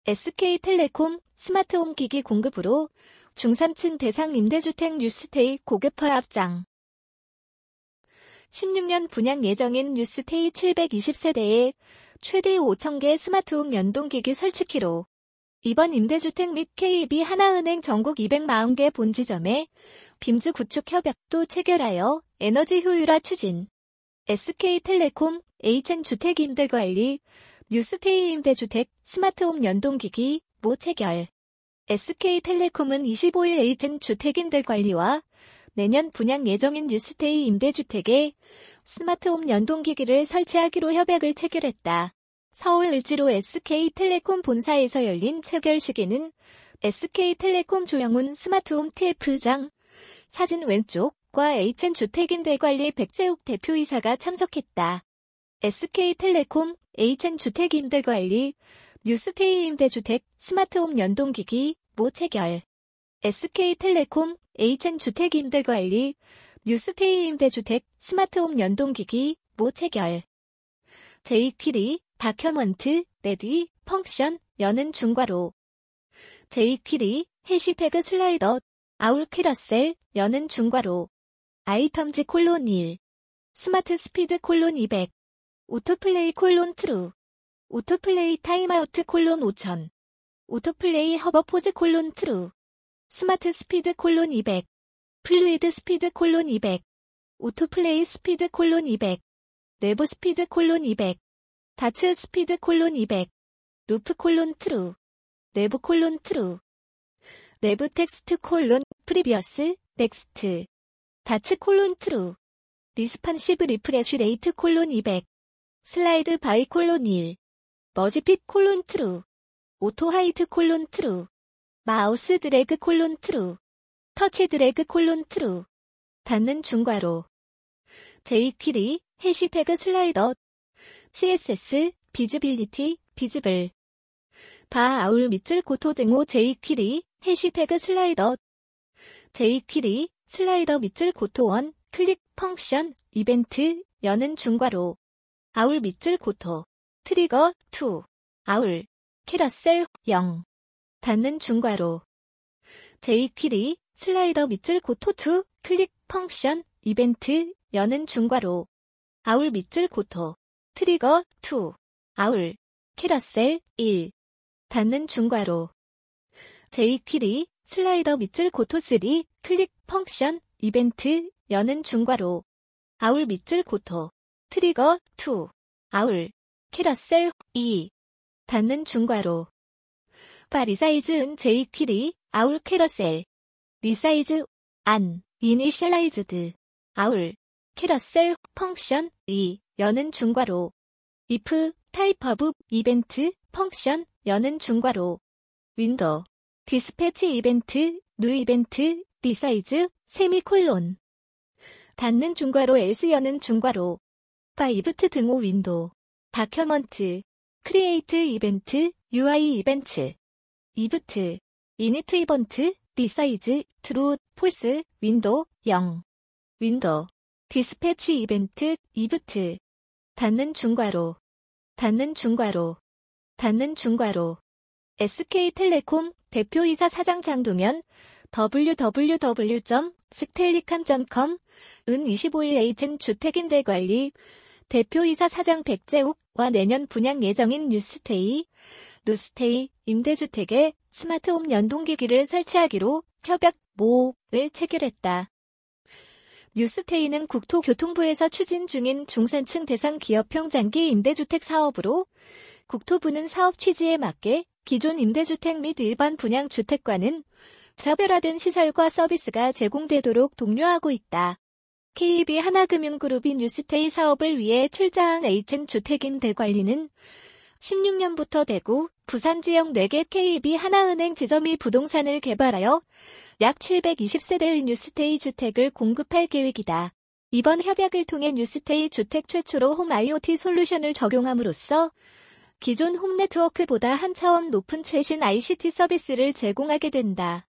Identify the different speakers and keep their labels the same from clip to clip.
Speaker 1: SK텔레콤 스마트홈 기기 공급으로 중3층 대상 임대주택 뉴스테이 고급화 앞장. 16년 분양 예정인 뉴스테이 720세대에 최대 5,000개 스마트홈 연동기기 설치키로 이번 임대주택 및 KB 하나은행 전국 240개 본지점에 빔즈 구축 협약도 체결하여 에너지 효율화 추진. SK텔레콤 HN주택임대관리 뉴스테이 임대주택 스마트홈 연동기기 모 체결. SK텔레콤은 25일 HN주택임대관리와 내년 분양 예정인 뉴스테이 임대주택에 스마트홈 연동기기를 설치하기로 협약을 체결했다. 서울 을지로 SK텔레콤 본사에서 열린 체결식에는 SK텔레콤 조영훈 스마트홈 TF장 사진 왼쪽과 HN주택임대관리 백재욱 대표이사가 참석했다. SK텔레콤 HN주택임대관리 뉴스테이 임대주택 스마트홈 연동기기 모 체결. SK텔레콤 HN주택임대관리 뉴스테이 임대주택 스마트홈 연동기기 모 체결. jQuery 다큐먼트 레디 펑션 여는 중괄호. jQuery 해시태그 슬라이더 아울 캐러셀 여는 중괄호. 아이텀즈 콜론 1 스마트 스피드 콜론 200 오토플레이 콜론 트루 오토플레이 타임아우트 콜론 5000 오토플레이 허버포즈 콜론 트루 스마트 스피드 콜론 200 플루이드 스피드 콜론 200 오토플레이 스피드 콜론 200 내부 스피드 콜론 200 다츠 스피드 콜론 200 루프 콜론 트루 내부 콜론 트루 내부 텍스트 콜론 프리비어스 넥스트 다츠 콜론 트루 리스판시브 리프레쉬 레이트 콜론 200 슬라이드 바이 콜론 1 머지핏 콜론 트루 오토 하이트 콜론 트루 마우스 드래그 콜론 트루 터치 드래그 콜론 트루 닫는 중괄호. jQuery 해시태그 슬라이더 CSS 비즈빌리티 비즈블 바 아울 밑줄 고토 등호 jQuery 해시태그 슬라이더 jQuery 슬라이더 밑줄 고토 원 클릭 펑션 이벤트 여는 중괄호 아울 밑줄 고토 트리거 2 아울 캐러셀 0 닫는 중괄호 jQuery 슬라이더 밑줄 고토 2 클릭 펑션 이벤트 여는 중괄호 아울 밑줄 고토 트리거 2 아울 캐러셀 1 닫는 중괄호 jQuery 슬라이더 밑줄 고토 3 클릭 펑션 이벤트 여는 중괄호 아울 밑줄 고토 트리거 2 아울 캐러셀 2 닫는 중괄호 바 리사이즈은 jQuery 아울 캐러셀 리사이즈 안 이니셜라이즈드 아울 캐러셀 펑션 2 여는 중괄호 if 타입 오브 이벤트 펑션 여는 중괄호 윈도우 디스패치 이벤트 뉴 이벤트 리사이즈 세미콜론 닫는 중괄호 else 여는 중괄호 파이브트 등호 윈도우 다큐먼트 크리에이트 이벤트 UI 이벤트 이브트 이니트 이번트 리사이즈 트루 폴스 윈도우 0 윈도우 디스패치 이벤트 이브트 닫는 중괄호 닫는 중괄호 닫는 중괄호 SK텔레콤 대표이사 사장 장동현 www.stellicam.com 은 25일 HN주택임대관리 대표이사 사장 백재욱과 내년 분양 예정인 뉴스테이 임대주택에 스마트홈 연동기기를 설치하기로 협약 모를 체결했다. 뉴스테이는 국토교통부에서 추진 중인 중산층 대상 기업형 장기 임대주택 사업으로 국토부는 사업 취지에 맞게 기존 임대주택 및 일반 분양주택과는 차별화된 시설과 서비스가 제공되도록 독려하고 있다. KB 하나금융그룹이 뉴스테이 사업을 위해 출자한 HN주택임대관리는 16년부터 대구, 부산 지역 4개 KB 하나은행 지점이 부동산을 개발하여 약 720세대의 뉴스테이 주택을 공급할 계획이다. 이번 협약을 통해 뉴스테이 주택 최초로 홈 IoT 솔루션을 적용함으로써 기존 홈 네트워크보다 한 차원 높은 최신 ICT 서비스를 제공하게 된다.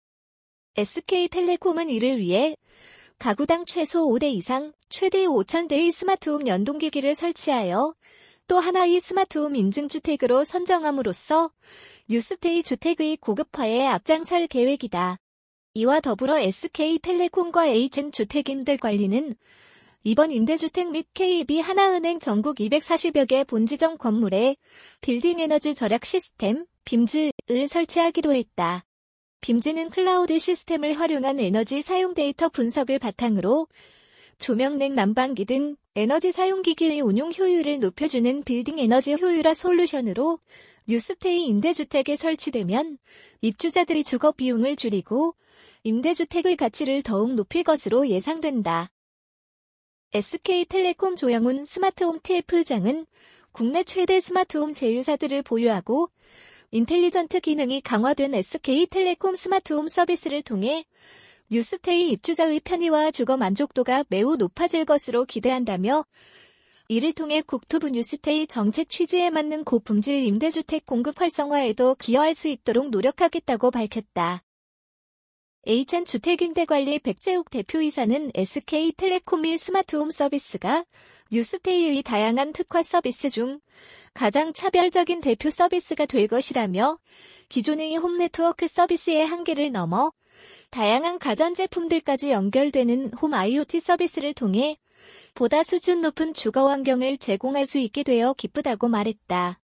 Speaker 1: SK텔레콤은 이를 위해 가구당 최소 5대 이상 최대 5,000대의 스마트홈 연동기기를 설치하여 또 하나의 스마트홈 인증주택으로 선정함으로써 뉴스테이 주택의 고급화에 앞장설 계획이다. 이와 더불어 SK텔레콤과 HN주택임대관리는 이번 임대주택 및 KB하나은행 전국 240여 개 본지점 건물에 빌딩 에너지 절약 시스템, 빔즈를 설치하기로 했다. 빔즈는 클라우드 시스템을 활용한 에너지 사용 데이터 분석을 바탕으로 조명, 난방기 등 에너지 사용기기의 운용 효율을 높여주는 빌딩 에너지 효율화 솔루션으로 뉴스테이 임대주택에 설치되면 입주자들이 주거 비용을 줄이고 임대주택의 가치를 더욱 높일 것으로 예상된다. SK텔레콤 조영훈 스마트홈 TF장은 국내 최대 스마트홈 제휴사들을 보유하고 인텔리전트 기능이 강화된 SK텔레콤 스마트홈 서비스를 통해 뉴스테이 입주자의 편의와 주거 만족도가 매우 높아질 것으로 기대한다며 이를 통해 국토부 뉴스테이 정책 취지에 맞는 고품질 임대주택 공급 활성화에도 기여할 수 있도록 노력하겠다고 밝혔다. HN주택임대관리 백재욱 대표이사는 SK텔레콤의 스마트홈 서비스가 뉴스테이의 다양한 특화 서비스 중 가장 차별적인 대표 서비스가 될 것이라며 기존의 홈네트워크 서비스의 한계를 넘어 다양한 가전제품들까지 연결되는 홈 IoT 서비스를 통해 보다 수준 높은 주거 환경을 제공할 수 있게 되어 기쁘다고 말했다.